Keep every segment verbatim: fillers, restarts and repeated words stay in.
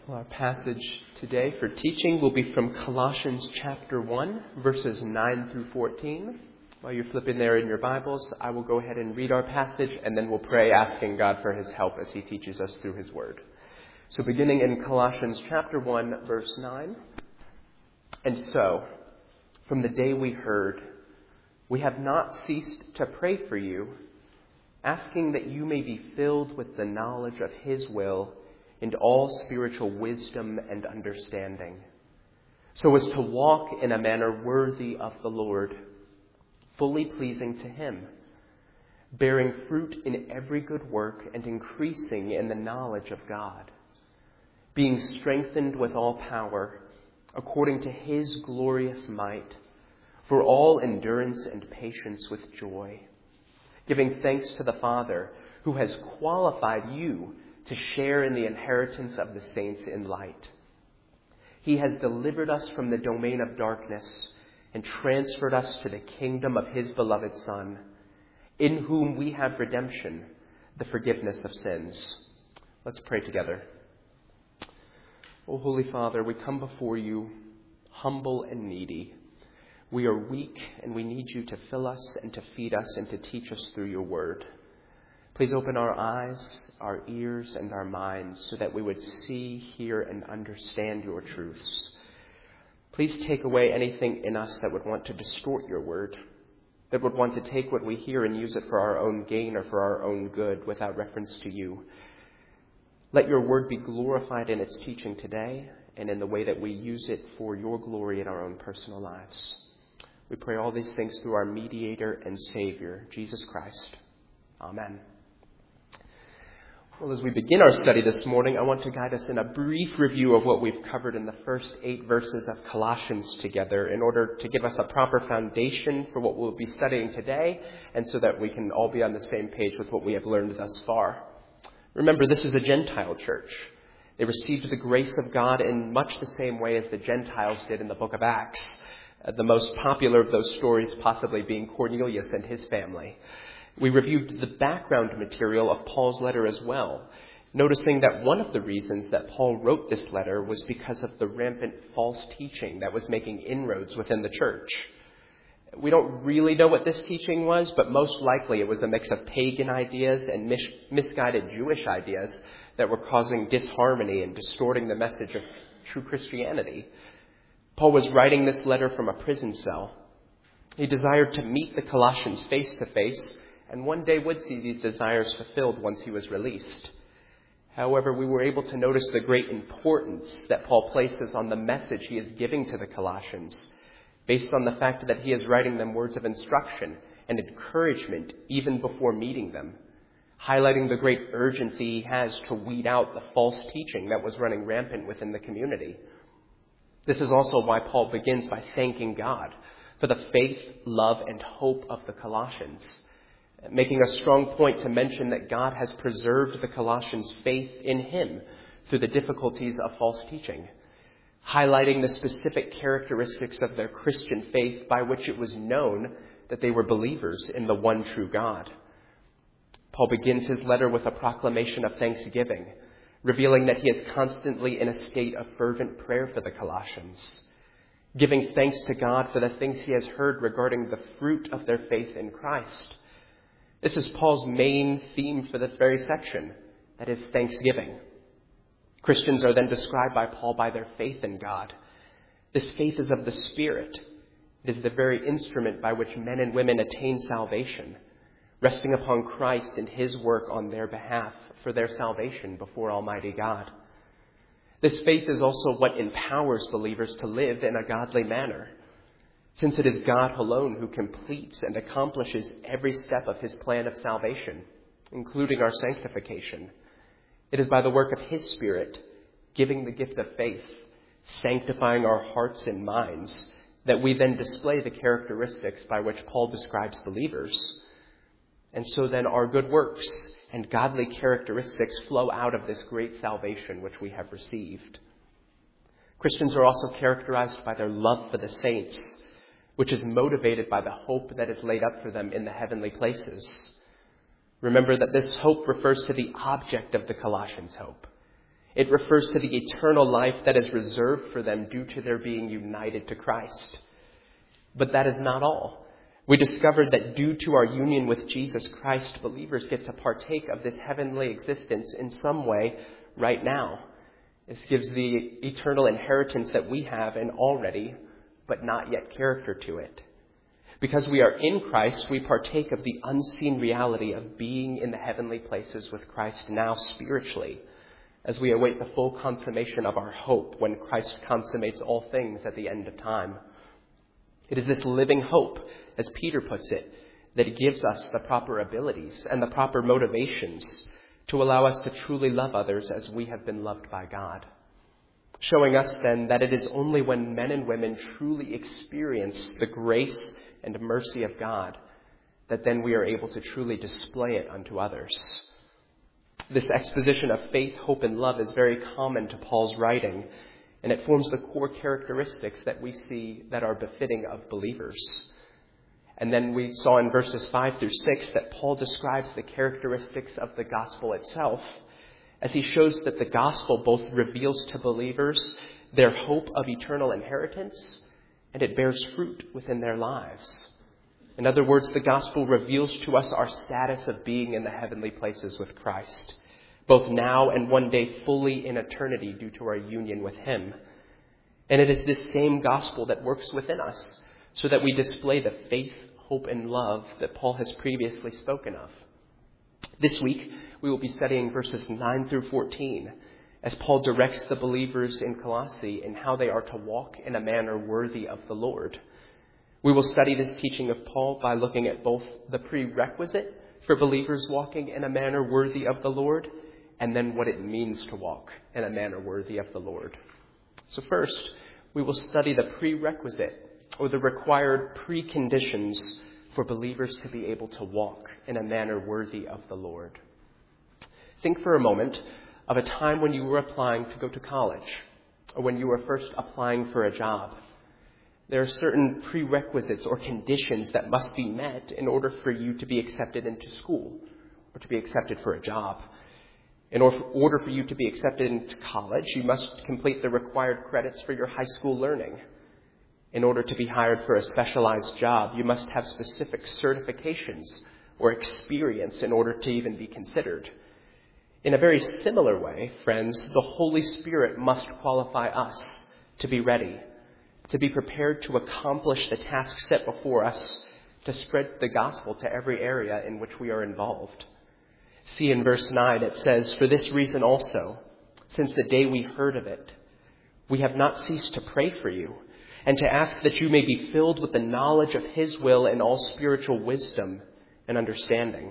Well, our passage today for teaching will be from Colossians chapter one, verses nine through fourteen. While you're flipping there in your Bibles, I will go ahead and read our passage, and then we'll pray asking God for his help as he teaches us through his word. So beginning in Colossians chapter one, verse nine. And so, from the day we heard, we have not ceased to pray for you, asking that you may be filled with the knowledge of his will and all spiritual wisdom and understanding, so as to walk in a manner worthy of the Lord, fully pleasing to him, bearing fruit in every good work and increasing in the knowledge of God, being strengthened with all power according to his glorious might, for all endurance and patience with joy, giving thanks to the Father who has qualified you to share in the inheritance of the saints in light. He has delivered us from the domain of darkness and transferred us to the kingdom of his beloved Son, in whom we have redemption, the forgiveness of sins. Let's pray together. O Holy Father, we come before you humble and needy. We are weak and we need you to fill us and to feed us and to teach us through your word. Please open our eyes, our ears, and our minds so that we would see, hear, and understand your truths. Please take away anything in us that would want to distort your word, that would want to take what we hear and use it for our own gain or for our own good without reference to you. Let your word be glorified in its teaching today and in the way that we use it for your glory in our own personal lives. We pray all these things through our mediator and Savior, Jesus Christ. Amen. Well, as we begin our study this morning, I want to guide us in a brief review of what we've covered in the first eight verses of Colossians together in order to give us a proper foundation for what we'll be studying today and so that we can all be on the same page with what we have learned thus far. Remember, this is a Gentile church. They received the grace of God in much the same way as the Gentiles did in the book of Acts, uh, the most popular of those stories possibly being Cornelius and his family. We reviewed the background material of Paul's letter as well, noticing that one of the reasons that Paul wrote this letter was because of the rampant false teaching that was making inroads within the church. We don't really know what this teaching was, but most likely it was a mix of pagan ideas and mis- misguided Jewish ideas that were causing disharmony and distorting the message of true Christianity. Paul was writing this letter from a prison cell. He desired to meet the Colossians face to face, and one day would see these desires fulfilled once he was released. However, we were able to notice the great importance that Paul places on the message he is giving to the Colossians, based on the fact that he is writing them words of instruction and encouragement even before meeting them, highlighting the great urgency he has to weed out the false teaching that was running rampant within the community. This is also why Paul begins by thanking God for the faith, love, and hope of the Colossians, making a strong point to mention that God has preserved the Colossians' faith in him through the difficulties of false teaching, highlighting the specific characteristics of their Christian faith by which it was known that they were believers in the one true God. Paul begins his letter with a proclamation of thanksgiving, revealing that he is constantly in a state of fervent prayer for the Colossians, giving thanks to God for the things he has heard regarding the fruit of their faith in Christ. This is Paul's main theme for this very section, that is thanksgiving. Christians are then described by Paul by their faith in God. This faith is of the Spirit. It is the very instrument by which men and women attain salvation, resting upon Christ and his work on their behalf for their salvation before Almighty God. This faith is also what empowers believers to live in a godly manner, since it is God alone who completes and accomplishes every step of his plan of salvation, including our sanctification. It is by the work of his Spirit, giving the gift of faith, sanctifying our hearts and minds, that we then display the characteristics by which Paul describes believers. And so then our good works and godly characteristics flow out of this great salvation which we have received. Christians are also characterized by their love for the saints, which is motivated by the hope that is laid up for them in the heavenly places. Remember that this hope refers to the object of the Colossians' hope. It refers to the eternal life that is reserved for them due to their being united to Christ. But that is not all. We discovered that due to our union with Jesus Christ, believers get to partake of this heavenly existence in some way right now. This gives the eternal inheritance that we have an already, but not yet character to it. Because we are in Christ, we partake of the unseen reality of being in the heavenly places with Christ now spiritually, as we await the full consummation of our hope when Christ consummates all things at the end of time. It is this living hope, as Peter puts it, that gives us the proper abilities and the proper motivations to allow us to truly love others as we have been loved by God. Showing us then that it is only when men and women truly experience the grace and mercy of God that then we are able to truly display it unto others. This exposition of faith, hope, and love is very common to Paul's writing, and it forms the core characteristics that we see that are befitting of believers. And then we saw in verses five through six that Paul describes the characteristics of the gospel itself, as he shows that the gospel both reveals to believers their hope of eternal inheritance, and it bears fruit within their lives. In other words, the gospel reveals to us our status of being in the heavenly places with Christ, both now and one day fully in eternity due to our union with him. And it is this same gospel that works within us so that we display the faith, hope, and love that Paul has previously spoken of. This week, we will be studying verses nine through fourteen as Paul directs the believers in Colossae in how they are to walk in a manner worthy of the Lord. We will study this teaching of Paul by looking at both the prerequisite for believers walking in a manner worthy of the Lord, and then what it means to walk in a manner worthy of the Lord. So first, we will study the prerequisite, or the required preconditions for believers to be able to walk in a manner worthy of the Lord. Think for a moment of a time when you were applying to go to college, or when you were first applying for a job. There are certain prerequisites or conditions that must be met in order for you to be accepted into school or to be accepted for a job. In order for you to be accepted into college, you must complete the required credits for your high school learning. In order to be hired for a specialized job, you must have specific certifications or experience in order to even be considered. In a very similar way, friends, the Holy Spirit must qualify us to be ready, to be prepared to accomplish the task set before us, to spread the gospel to every area in which we are involved. See in verse nine, it says, "For this reason also, since the day we heard of it, we have not ceased to pray for you, and to ask that you may be filled with the knowledge of his will and all spiritual wisdom and understanding."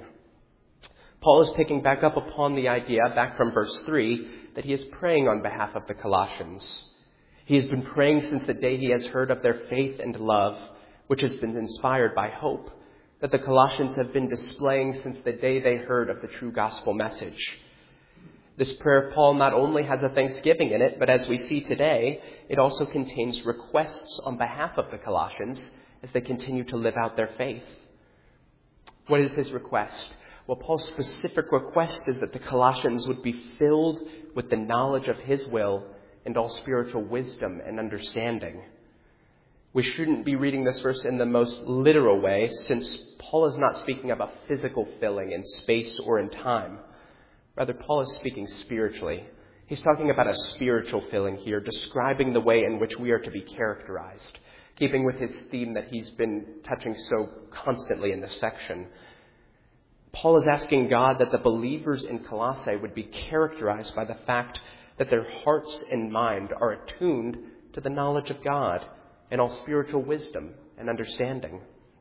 Paul is picking back up upon the idea, back from verse three, that he is praying on behalf of the Colossians. He has been praying since the day he has heard of their faith and love, which has been inspired by hope, that the Colossians have been displaying since the day they heard of the true gospel message. This prayer of Paul not only has a thanksgiving in it, but as we see today, it also contains requests on behalf of the Colossians as they continue to live out their faith. What is his request? Well, Paul's specific request is that the Colossians would be filled with the knowledge of his will and all spiritual wisdom and understanding. We shouldn't be reading this verse in the most literal way, since Paul is not speaking of a physical filling in space or in time. Rather, Paul is speaking spiritually. He's talking about a spiritual filling here, describing the way in which we are to be characterized, keeping with his theme that he's been touching so constantly in this section. Paul is asking God that the believers in Colossae would be characterized by the fact that their hearts and mind are attuned to the knowledge of God and all spiritual wisdom and understanding.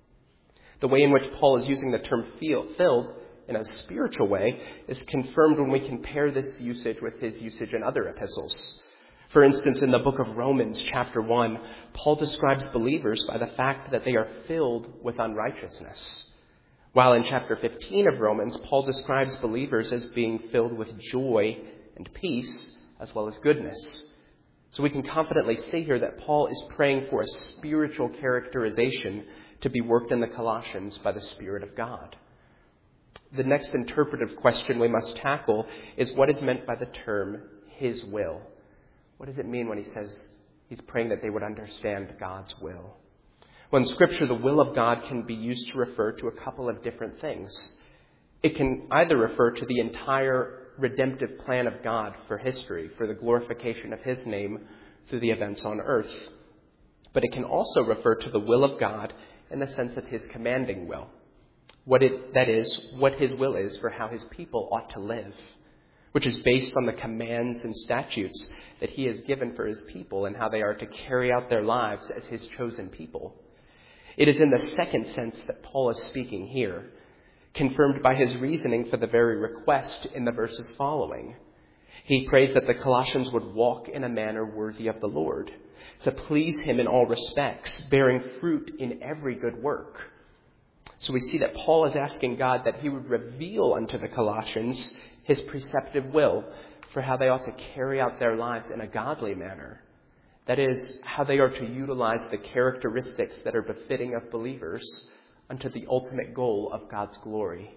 The way in which Paul is using the term filled in a spiritual way is confirmed when we compare this usage with his usage in other epistles. For instance, in the book of Romans, chapter one, Paul describes believers by the fact that they are filled with unrighteousness. While in chapter fifteen of Romans, Paul describes believers as being filled with joy and peace, as well as goodness. So we can confidently say here that Paul is praying for a spiritual characterization to be worked in the Colossians by the Spirit of God. The next interpretive question we must tackle is what is meant by the term his will. What does it mean when he says he's praying that they would understand God's will? Well, in Scripture, the will of God can be used to refer to a couple of different things. It can either refer to the entire redemptive plan of God for history, for the glorification of his name through the events on earth. But it can also refer to the will of God in the sense of his commanding will. What it, that is, what his will is for how his people ought to live, which is based on the commands and statutes that he has given for his people and how they are to carry out their lives as his chosen people. It is in the second sense that Paul is speaking here, confirmed by his reasoning for the very request in the verses following. He prays that the Colossians would walk in a manner worthy of the Lord, to please him in all respects, bearing fruit in every good work. So we see that Paul is asking God that he would reveal unto the Colossians his preceptive will for how they ought to carry out their lives in a godly manner. That is, how they are to utilize the characteristics that are befitting of believers unto the ultimate goal of God's glory.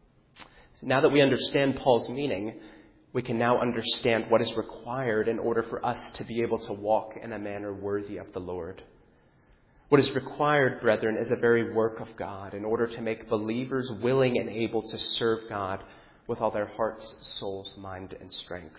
So now that we understand Paul's meaning, we can now understand what is required in order for us to be able to walk in a manner worthy of the Lord. What is required, brethren, is a very work of God in order to make believers willing and able to serve God with all their hearts, souls, mind, and strength.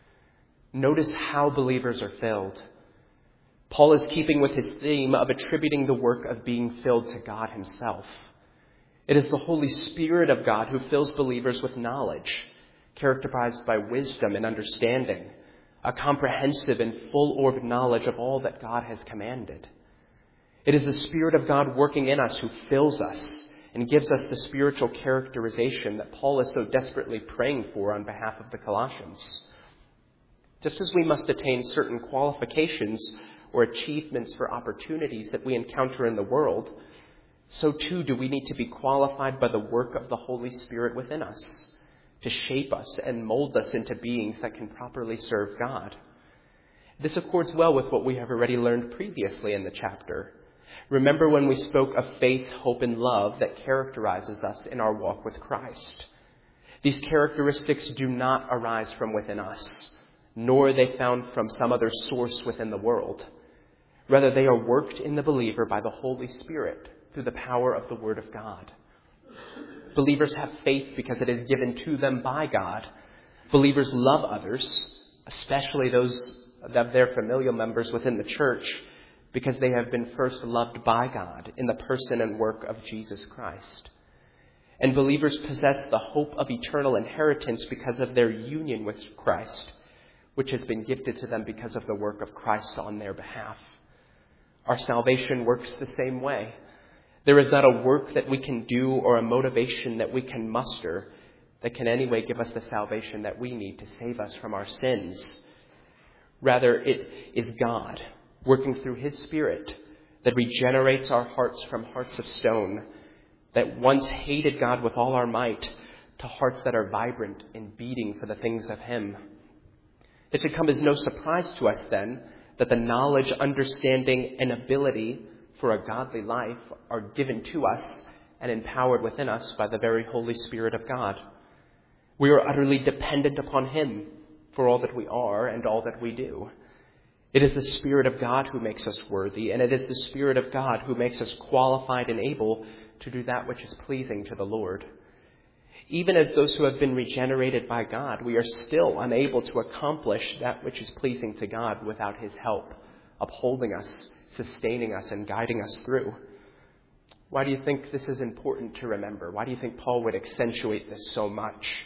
Notice how believers are filled. Paul is keeping with his theme of attributing the work of being filled to God himself. It is the Holy Spirit of God who fills believers with knowledge, characterized by wisdom and understanding, a comprehensive and full-orbed knowledge of all that God has commanded. It is the Spirit of God working in us who fills us and gives us the spiritual characterization that Paul is so desperately praying for on behalf of the Colossians. Just as we must attain certain qualifications or achievements for opportunities that we encounter in the world, so too do we need to be qualified by the work of the Holy Spirit within us to shape us and mold us into beings that can properly serve God. This accords well with what we have already learned previously in the chapter. Remember when we spoke of faith, hope, and love that characterizes us in our walk with Christ. These characteristics do not arise from within us, nor are they found from some other source within the world. Rather, they are worked in the believer by the Holy Spirit through the power of the Word of God. Believers have faith because it is given to them by God. Believers love others, especially those of their familial members within the church, because they have been first loved by God in the person and work of Jesus Christ. And believers possess the hope of eternal inheritance because of their union with Christ, which has been gifted to them because of the work of Christ on their behalf. Our salvation works the same way. There is not a work that we can do or a motivation that we can muster that can anyway give us the salvation that we need to save us from our sins. Rather, it is God working through his Spirit that regenerates our hearts from hearts of stone that once hated God with all our might to hearts that are vibrant and beating for the things of him. It should come as no surprise to us then that the knowledge, understanding, and ability for a godly life are given to us and empowered within us by the very Holy Spirit of God. We are utterly dependent upon him for all that we are and all that we do. It is the Spirit of God who makes us worthy, and it is the Spirit of God who makes us qualified and able to do that which is pleasing to the Lord. Even as those who have been regenerated by God, we are still unable to accomplish that which is pleasing to God without his help, upholding us, sustaining us, and guiding us through. Why do you think this is important to remember? Why do you think Paul would accentuate this so much?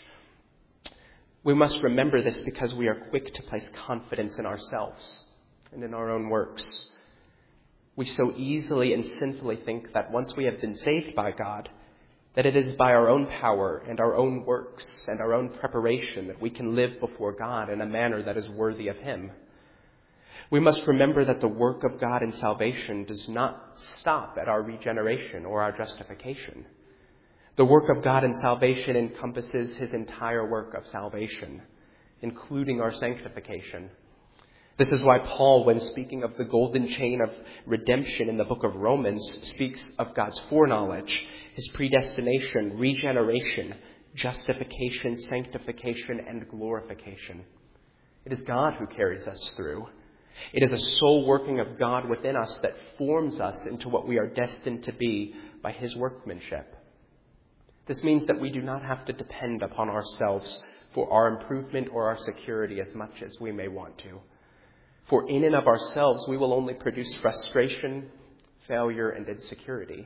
We must remember this because we are quick to place confidence in ourselves and in our own works. We so easily and sinfully think that once we have been saved by God, that it is by our own power and our own works and our own preparation that we can live before God in a manner that is worthy of him. We must remember that the work of God in salvation does not stop at our regeneration or our justification. The work of God in salvation encompasses his entire work of salvation, including our sanctification. This is why Paul, when speaking of the golden chain of redemption in the book of Romans, speaks of God's foreknowledge, his predestination, regeneration, justification, sanctification, and glorification. It is God who carries us through. It is a soul working of God within us that forms us into what we are destined to be by his workmanship. This means that we do not have to depend upon ourselves for our improvement or our security as much as we may want to. For in and of ourselves, we will only produce frustration, failure, and insecurity.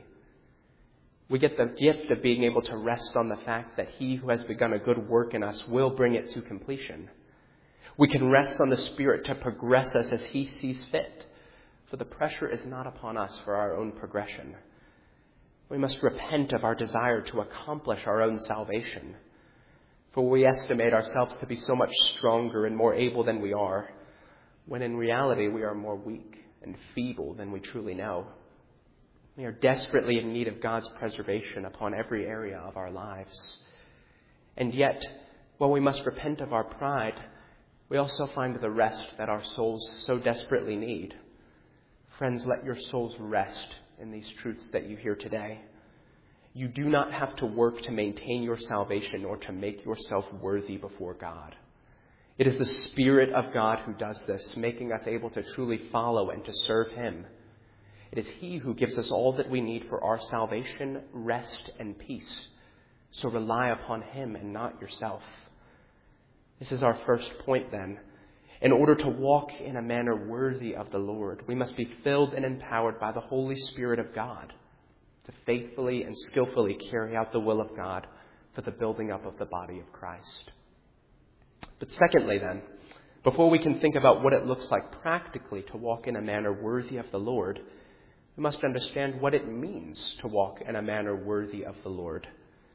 We get the gift of being able to rest on the fact that he who has begun a good work in us will bring it to completion. We can rest on the Spirit to progress us as he sees fit, for the pressure is not upon us for our own progression. We must repent of our desire to accomplish our own salvation, for we estimate ourselves to be so much stronger and more able than we are, when in reality we are more weak and feeble than we truly know. We are desperately in need of God's preservation upon every area of our lives. And yet, while we must repent of our pride, we also find the rest that our souls so desperately need. Friends, let your souls rest in these truths that you hear today. You do not have to work to maintain your salvation or to make yourself worthy before God. It is the Spirit of God who does this, making us able to truly follow and to serve him. It is he who gives us all that we need for our salvation, rest, and peace. So rely upon him and not yourself. This is our first point then. In order to walk in a manner worthy of the Lord, we must be filled and empowered by the Holy Spirit of God to faithfully and skillfully carry out the will of God for the building up of the body of Christ. But secondly then, before we can think about what it looks like practically to walk in a manner worthy of the Lord, we must understand what it means to walk in a manner worthy of the Lord.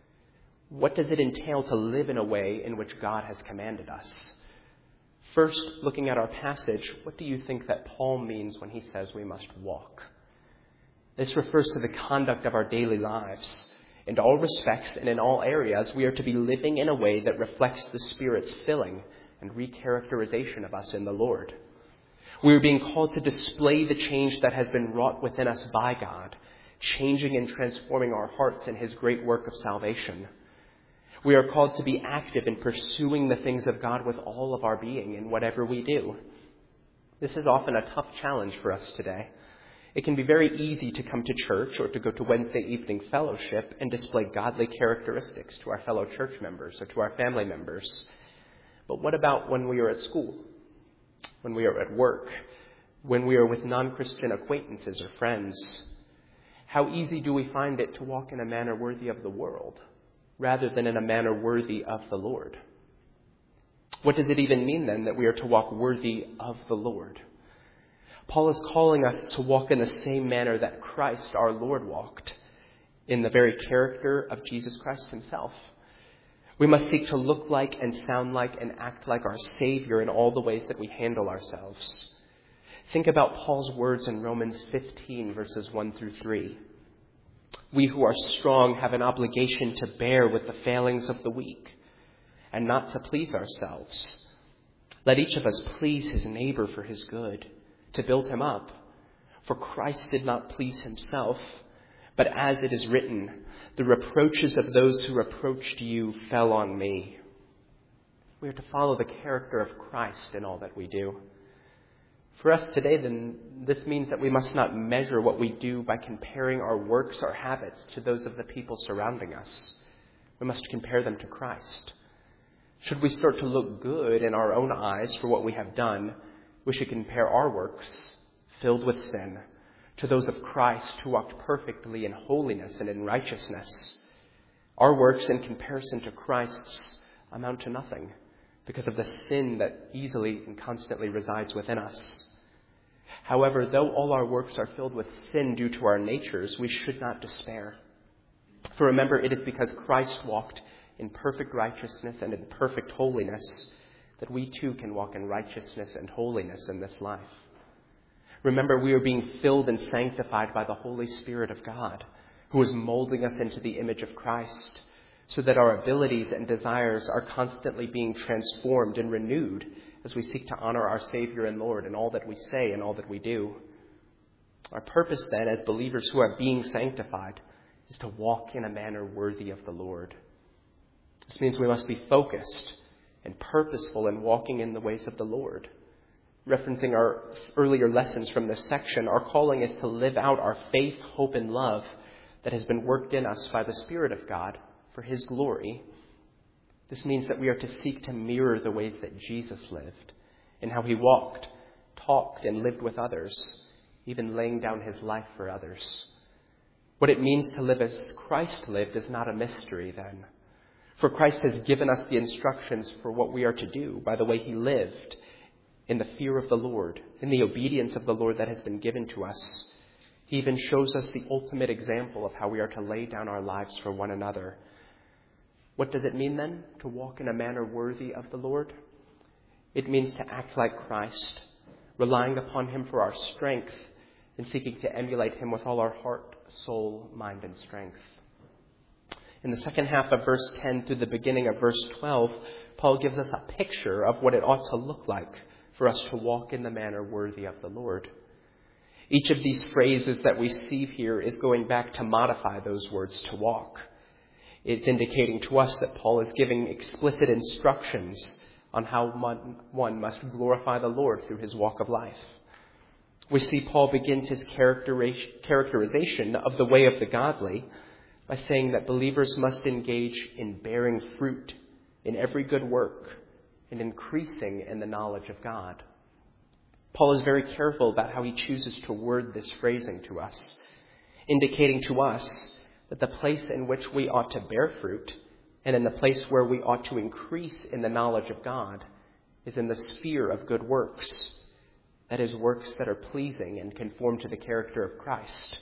What does it entail to live in a way in which God has commanded us? First, looking at our passage, what do you think that Paul means when he says we must walk? This refers to the conduct of our daily lives. In all respects and in all areas, we are to be living in a way that reflects the Spirit's filling and recharacterization of us in the Lord. We are being called to display the change that has been wrought within us by God, changing and transforming our hearts in his great work of salvation. We are called to be active in pursuing the things of God with all of our being in whatever we do. This is often a tough challenge for us today. It can be very easy to come to church or to go to Wednesday evening fellowship and display godly characteristics to our fellow church members or to our family members. But what about when we are at school, when we are at work, when we are with non-Christian acquaintances or friends? How easy do we find it to walk in a manner worthy of the world, rather than in a manner worthy of the Lord? What does it even mean then that we are to walk worthy of the Lord? Paul is calling us to walk in the same manner that Christ our Lord walked, in the very character of Jesus Christ himself. We must seek to look like and sound like and act like our Savior in all the ways that we handle ourselves. Think about Paul's words in Romans fifteen, verses one through three. We who are strong have an obligation to bear with the failings of the weak and not to please ourselves. Let each of us please his neighbor for his good, to build him up. For Christ did not please himself, but as it is written, the reproaches of those who reproached you fell on me. We are to follow the character of Christ in all that we do. For us today, then, this means that we must not measure what we do by comparing our works or habits to those of the people surrounding us. We must compare them to Christ. Should we start to look good in our own eyes for what we have done, we should compare our works, filled with sin, to those of Christ who walked perfectly in holiness and in righteousness. Our works in comparison to Christ's amount to nothing because of the sin that easily and constantly resides within us. However, though all our works are filled with sin due to our natures, we should not despair. For remember, it is because Christ walked in perfect righteousness and in perfect holiness that we too can walk in righteousness and holiness in this life. Remember, we are being filled and sanctified by the Holy Spirit of God, who is molding us into the image of Christ, so that our abilities and desires are constantly being transformed and renewed as we seek to honor our Savior and Lord in all that we say and all that we do. Our purpose then, as believers who are being sanctified, is to walk in a manner worthy of the Lord. This means we must be focused and purposeful in walking in the ways of the Lord. Referencing our earlier lessons from this section, our calling is to live out our faith, hope, and love that has been worked in us by the Spirit of God for His glory. This means that we are to seek to mirror the ways that Jesus lived and how He walked, talked, and lived with others, even laying down His life for others. What it means to live as Christ lived is not a mystery then. For Christ has given us the instructions for what we are to do by the way He lived, in the fear of the Lord, in the obedience of the Lord that has been given to us. He even shows us the ultimate example of how we are to lay down our lives for one another. What does it mean then to walk in a manner worthy of the Lord? It means to act like Christ, relying upon Him for our strength and seeking to emulate Him with all our heart, soul, mind, and strength. In the second half of verse ten through the beginning of verse twelve, Paul gives us a picture of what it ought to look like for us to walk in the manner worthy of the Lord. Each of these phrases that we see here is going back to modify those words to walk. It's indicating to us that Paul is giving explicit instructions on how one must glorify the Lord through his walk of life. We see Paul begins his characterization of the way of the godly by saying that believers must engage in bearing fruit in every good work and increasing in the knowledge of God. Paul is very careful about how he chooses to word this phrasing to us, indicating to us that the place in which we ought to bear fruit and in the place where we ought to increase in the knowledge of God is in the sphere of good works. That is, works that are pleasing and conform to the character of Christ.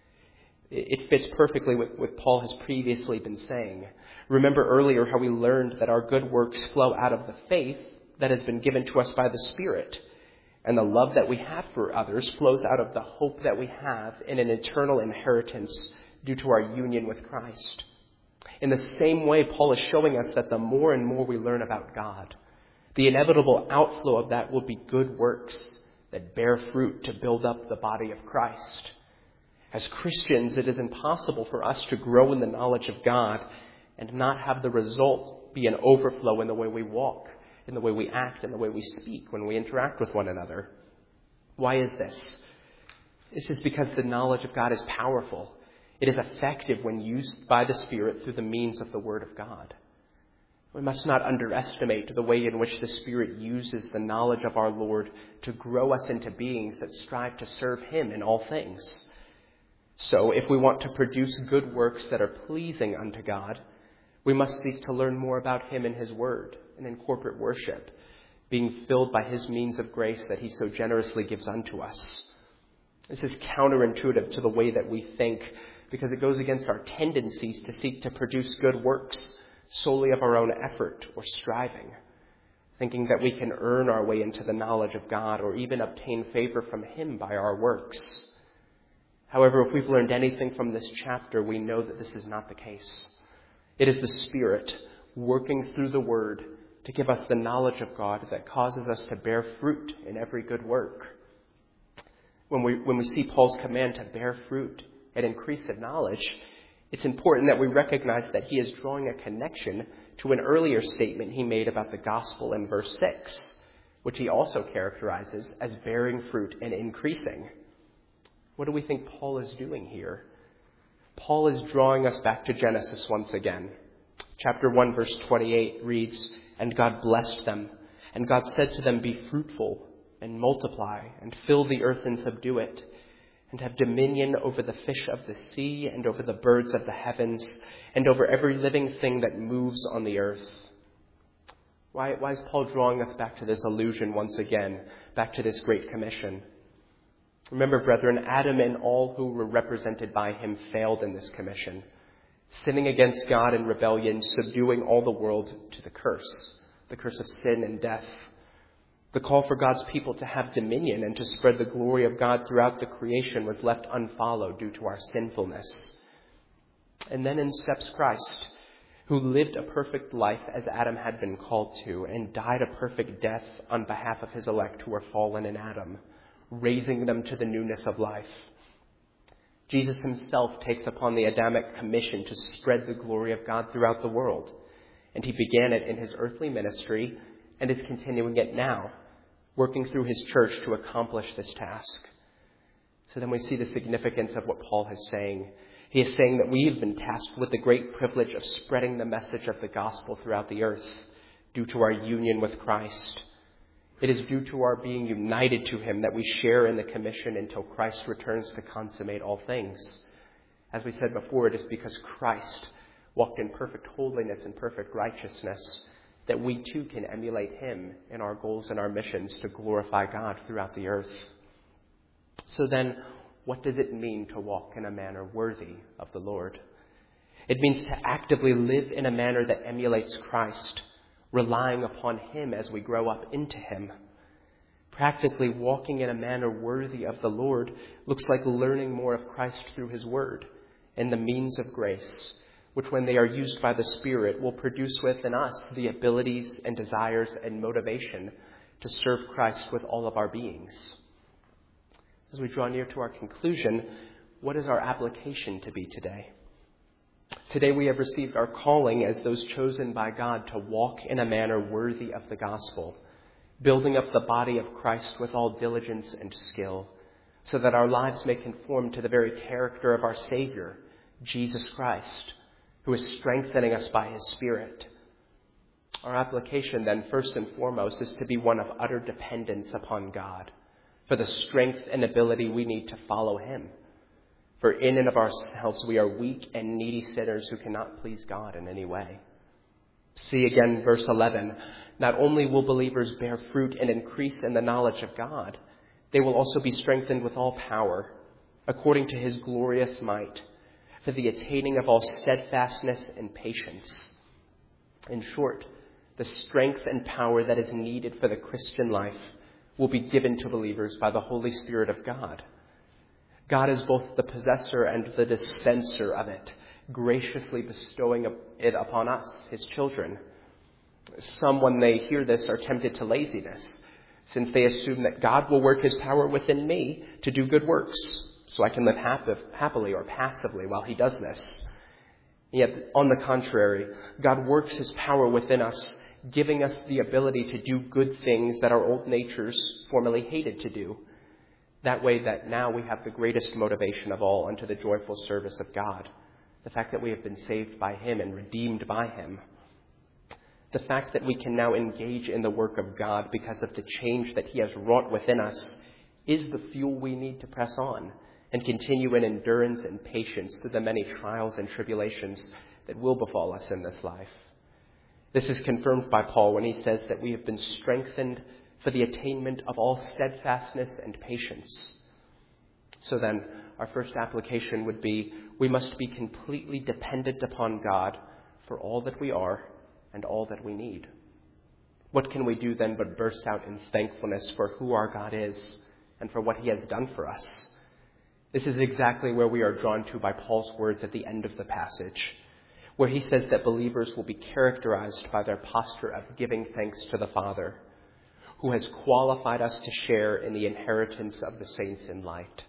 It fits perfectly with what Paul has previously been saying. Remember earlier how we learned that our good works flow out of the faith that has been given to us by the Spirit. And the love that we have for others flows out of the hope that we have in an eternal inheritance due to our union with Christ. In the same way, Paul is showing us that the more and more we learn about God, the inevitable outflow of that will be good works that bear fruit to build up the body of Christ. As Christians, it is impossible for us to grow in the knowledge of God and not have the result be an overflow in the way we walk, in the way we act, in the way we speak when we interact with one another. Why is this? This is because the knowledge of God is powerful. It is effective when used by the Spirit through the means of the Word of God. We must not underestimate the way in which the Spirit uses the knowledge of our Lord to grow us into beings that strive to serve Him in all things. So, if we want to produce good works that are pleasing unto God, we must seek to learn more about Him in His Word and in corporate worship, being filled by His means of grace that He so generously gives unto us. This is counterintuitive to the way that we think, because it goes against our tendencies to seek to produce good works solely of our own effort or striving, thinking that we can earn our way into the knowledge of God or even obtain favor from Him by our works. However, if we've learned anything from this chapter, we know that this is not the case. It is the Spirit working through the Word to give us the knowledge of God that causes us to bear fruit in every good work. When we, when we see Paul's command to bear fruit and increase in knowledge, it's important that we recognize that he is drawing a connection to an earlier statement he made about the gospel in verse six, which he also characterizes as bearing fruit and increasing. What do we think Paul is doing here? Paul is drawing us back to Genesis once again. Chapter one, verse twenty-eight reads, "And God blessed them, and God said to them, 'Be fruitful and multiply, and fill the earth and subdue it, and have dominion over the fish of the sea, and over the birds of the heavens, and over every living thing that moves on the earth.'" Why, why is Paul drawing us back to this allusion once again, back to this great commission? Remember, brethren, Adam and all who were represented by him failed in this commission, sinning against God in rebellion, subduing all the world to the curse, the curse of sin and death. The call for God's people to have dominion and to spread the glory of God throughout the creation was left unfollowed due to our sinfulness. And then in steps Christ, who lived a perfect life as Adam had been called to, and died a perfect death on behalf of his elect who were fallen in Adam, raising them to the newness of life. Jesus himself takes upon the Adamic commission to spread the glory of God throughout the world. and he began it in his earthly ministry and is continuing it now, working through his church to accomplish this task. So then we see the significance of what Paul is saying. He is saying that we have been tasked with the great privilege of spreading the message of the gospel throughout the earth due to our union with Christ. It is due to our being united to him that we share in the commission until Christ returns to consummate all things. As we said before, it is because Christ walked in perfect holiness and perfect righteousness that we too can emulate him in our goals and our missions to glorify God throughout the earth. So then, what does it mean to walk in a manner worthy of the Lord? It means to actively live in a manner that emulates Christ, relying upon him as we grow up into him. Practically walking in a manner worthy of the Lord looks like learning more of Christ through his word and the means of grace, which when they are used by the Spirit will produce within us the abilities and desires and motivation to serve Christ with all of our beings. As we draw near to our conclusion, what is our application to be today? Today we have received our calling as those chosen by God to walk in a manner worthy of the gospel, building up the body of Christ with all diligence and skill, so that our lives may conform to the very character of our Savior, Jesus Christ, who is strengthening us by his Spirit. Our application then, first and foremost, is to be one of utter dependence upon God for the strength and ability we need to follow him. For in and of ourselves we are weak and needy sinners who cannot please God in any way. See again verse eleven. Not only will believers bear fruit and increase in the knowledge of God, they will also be strengthened with all power, according to his glorious might, for the attaining of all steadfastness and patience. In short, the strength and power that is needed for the Christian life will be given to believers by the Holy Spirit of God. God is both the possessor and the dispenser of it, graciously bestowing it upon us, his children. Some, when they hear this, are tempted to laziness, since they assume that God will work his power within me to do good works, so I can live happily or passively while he does this. Yet, on the contrary, God works his power within us, giving us the ability to do good things that our old natures formerly hated to do. That way that now we have the greatest motivation of all unto the joyful service of God. The fact that we have been saved by him and redeemed by him. The fact that we can now engage in the work of God because of the change that he has wrought within us is the fuel we need to press on and continue in endurance and patience through the many trials and tribulations that will befall us in this life. This is confirmed by Paul when he says that we have been strengthened for the attainment of all steadfastness and patience. So then, our first application would be, we must be completely dependent upon God for all that we are and all that we need. What can we do then but burst out in thankfulness for who our God is and for what he has done for us? This is exactly where we are drawn to by Paul's words at the end of the passage, where he says that believers will be characterized by their posture of giving thanks to the Father, who has qualified us to share in the inheritance of the saints in light.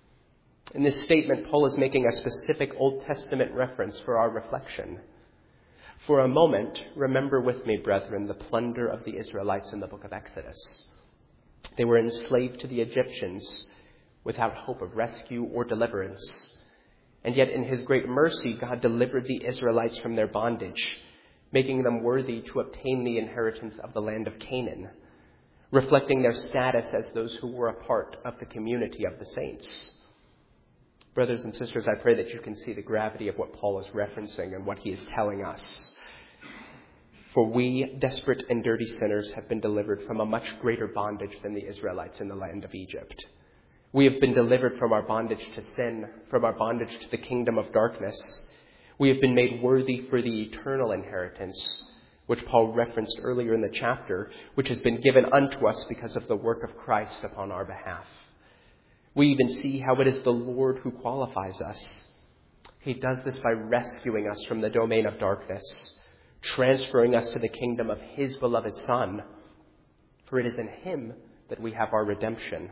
In this statement, Paul is making a specific Old Testament reference for our reflection. For a moment, remember with me, brethren, the plunder of the Israelites in the book of Exodus. They were enslaved to the Egyptians without hope of rescue or deliverance. And yet in his great mercy, God delivered the Israelites from their bondage, making them worthy to obtain the inheritance of the land of Canaan, reflecting their status as those who were a part of the community of the saints. Brothers and sisters, I pray that you can see the gravity of what Paul is referencing and what he is telling us. For we, desperate and dirty sinners, have been delivered from a much greater bondage than the Israelites in the land of Egypt. We have been delivered from our bondage to sin, from our bondage to the kingdom of darkness. We have been made worthy for the eternal inheritance, which Paul referenced earlier in the chapter, which has been given unto us because of the work of Christ upon our behalf. We even see how it is the Lord who qualifies us. He does this by rescuing us from the domain of darkness, transferring us to the kingdom of his beloved Son, for it is in him that we have our redemption.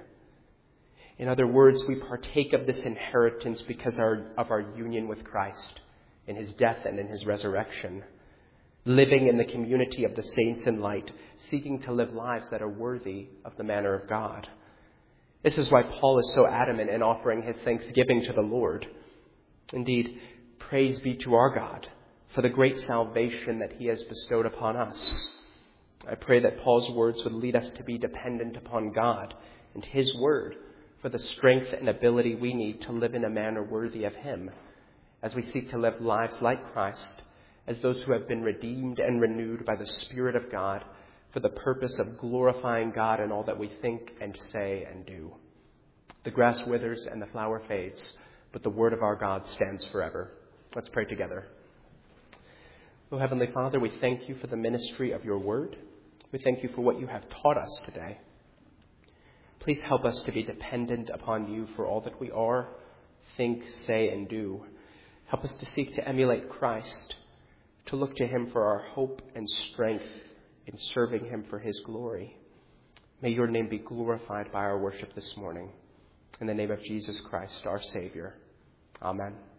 In other words, we partake of this inheritance because our, of our union with Christ in his death and in his resurrection. living in the community of the saints in light, seeking to live lives that are worthy of the manner of God. This is why Paul is so adamant in offering his thanksgiving to the Lord. Indeed, praise be to our God for the great salvation that he has bestowed upon us. I pray that Paul's words would lead us to be dependent upon God and his word for the strength and ability we need to live in a manner worthy of him as we seek to live lives like Christ, as those who have been redeemed and renewed by the Spirit of God for the purpose of glorifying God in all that we think and say and do. The grass withers and the flower fades, but the word of our God stands forever. Let's pray together. O Heavenly Father, we thank you for the ministry of your word. We thank you for what you have taught us today. Please help us to be dependent upon you for all that we are, think, say, and do. Help us to seek to emulate Christ, to look to him for our hope and strength in serving him for his glory. May your name be glorified by our worship this morning. In the name of Jesus Christ, our Savior. Amen.